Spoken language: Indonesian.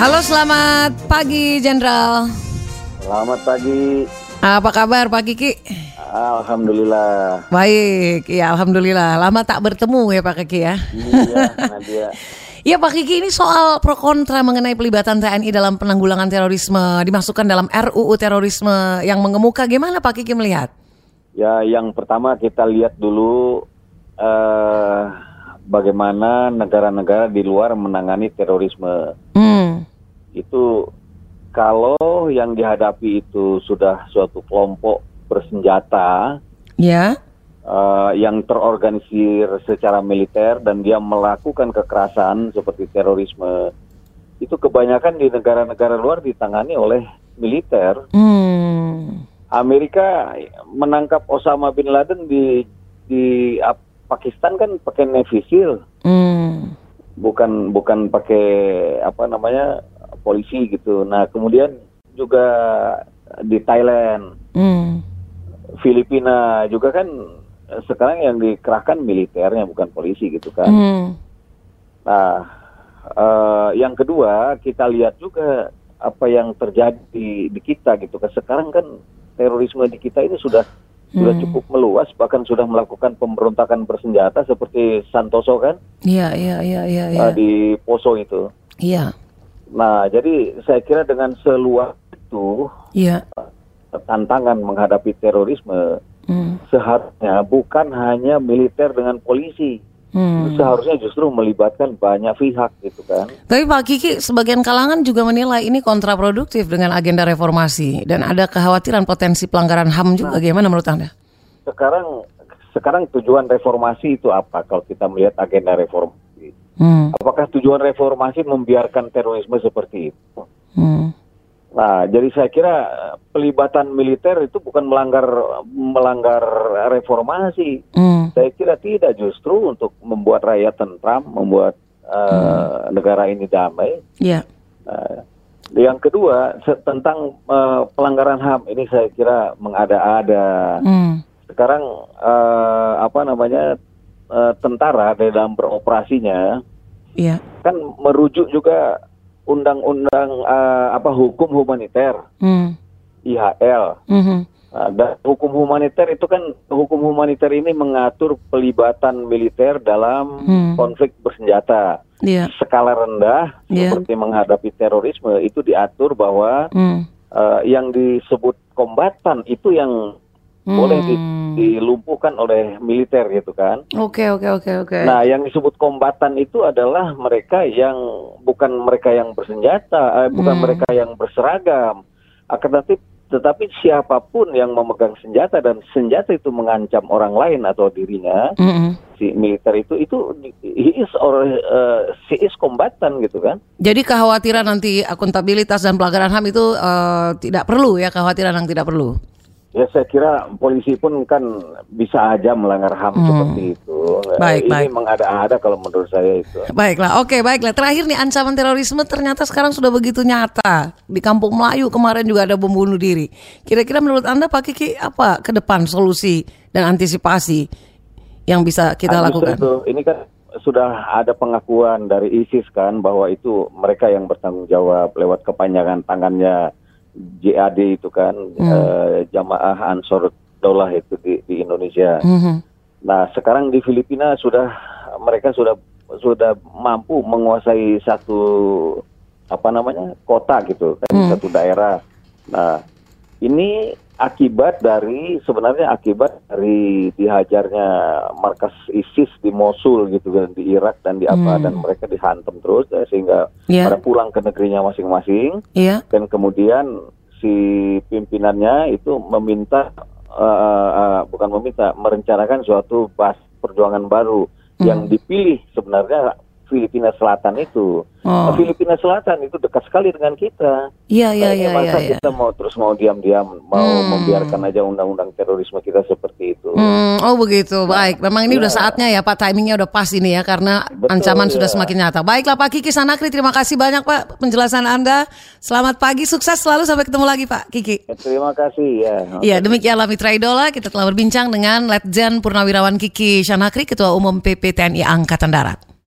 Halo, selamat pagi, Jenderal. Selamat pagi. Apa kabar, Pak Kiki? Alhamdulillah. Baik, ya alhamdulillah. Lama tak bertemu ya Pak Kiki ya. Iya, Nadia. Ya Pak Kiki, ini soal pro kontra mengenai pelibatan TNI dalam penanggulangan terorisme dimasukkan dalam RUU terorisme yang mengemuka. Gimana Pak Kiki melihat? Ya, yang pertama kita lihat dulu bagaimana negara-negara di luar menangani terorisme. Itu kalau yang dihadapi itu sudah suatu kelompok bersenjata, ya, yang terorganisir secara militer dan dia melakukan kekerasan seperti terorisme, itu kebanyakan di negara-negara luar ditangani oleh militer. Amerika menangkap Osama bin Laden di Pakistan kan pakai Navy SEAL, bukan pakai polisi gitu. Nah kemudian juga di Thailand, Filipina juga kan sekarang yang dikerahkan militernya bukan polisi gitu kan. Nah yang kedua kita lihat juga apa yang terjadi di kita gitu kan. Sekarang kan terorisme di kita ini sudah cukup meluas, bahkan sudah melakukan pemberontakan bersenjata seperti Santoso kan. Iya. Di Poso itu. Iya. Nah, jadi saya kira dengan seluas itu, tantangan menghadapi terorisme seharusnya bukan hanya militer dengan polisi. Seharusnya justru melibatkan banyak pihak gitu kan. Tapi Pak Kiki, sebagian kalangan juga menilai ini kontraproduktif dengan agenda reformasi dan ada kekhawatiran potensi pelanggaran HAM juga. Gimana menurut Anda? Sekarang tujuan reformasi itu apa kalau kita melihat agenda reformasi? Apakah tujuan reformasi membiarkan terorisme seperti itu? Nah, jadi saya kira pelibatan militer itu bukan melanggar reformasi. Saya kira tidak, justru untuk membuat rakyat tentram, membuat negara ini damai. Yang kedua tentang pelanggaran HAM ini saya kira mengada-ada. Sekarang tentara dalam beroperasinya kan merujuk juga undang-undang hukum humaniter, IHL. Dan hukum humaniter itu kan, hukum humaniter ini mengatur pelibatan militer dalam konflik bersenjata. Skala rendah seperti menghadapi terorisme itu diatur bahwa yang disebut kombatan itu yang boleh dilumpuhkan oleh militer gitu kan. Oke. Nah, yang disebut kombatan itu adalah mereka yang bukan mereka yang bersenjata, bukan mereka yang berseragam. Tetapi siapapun yang memegang senjata dan senjata itu mengancam orang lain atau dirinya, si militer itu she is kombatan gitu kan. Jadi kekhawatiran nanti akuntabilitas dan pelanggaran HAM itu tidak perlu ya, kekhawatiran yang tidak perlu. Ya, saya kira polisi pun kan bisa aja melanggar HAM seperti itu. Ini mengada-ada kalau menurut saya itu. Baiklah. Terakhir nih, ancaman terorisme ternyata sekarang sudah begitu nyata. Di Kampung Melayu kemarin juga ada bom bunuh diri. Kira-kira menurut Anda Pak Kiki, apa ke depan solusi dan antisipasi yang bisa kita lakukan? Ini kan sudah ada pengakuan dari ISIS kan bahwa itu mereka yang bertanggung jawab lewat kepanjangan tangannya JAD itu kan, Jamaah Ansor Daulah itu di Indonesia. Nah, sekarang di Filipina mereka sudah mampu menguasai satu kota gitu kan, satu daerah. Nah, ini sebenarnya akibat dari dihajarnya markas ISIS di Mosul gitu kan, di Irak dan dan mereka dihantam terus sehingga pada pulang ke negerinya masing-masing. Dan kemudian si pimpinannya itu merencanakan suatu perjuangan baru yang dipilih sebenarnya Filipina Selatan itu. Filipina Selatan itu dekat sekali dengan kita. Masa kita mau diam-diam membiarkan aja undang-undang terorisme kita seperti itu. Oh begitu, baik. Memang ini udah saatnya ya Pak, timingnya udah pas ini ya, karena ancaman sudah semakin nyata. Baiklah Pak Kiki Sanakri, terima kasih banyak Pak penjelasan Anda. Selamat pagi, sukses selalu, sampai ketemu lagi Pak Kiki. Terima kasih ya. Iya, demikianlah Mitra Idola, kita telah berbincang dengan Letjen Purnawirawan Kiki Sanakri, Ketua Umum PP TNI Angkatan Darat.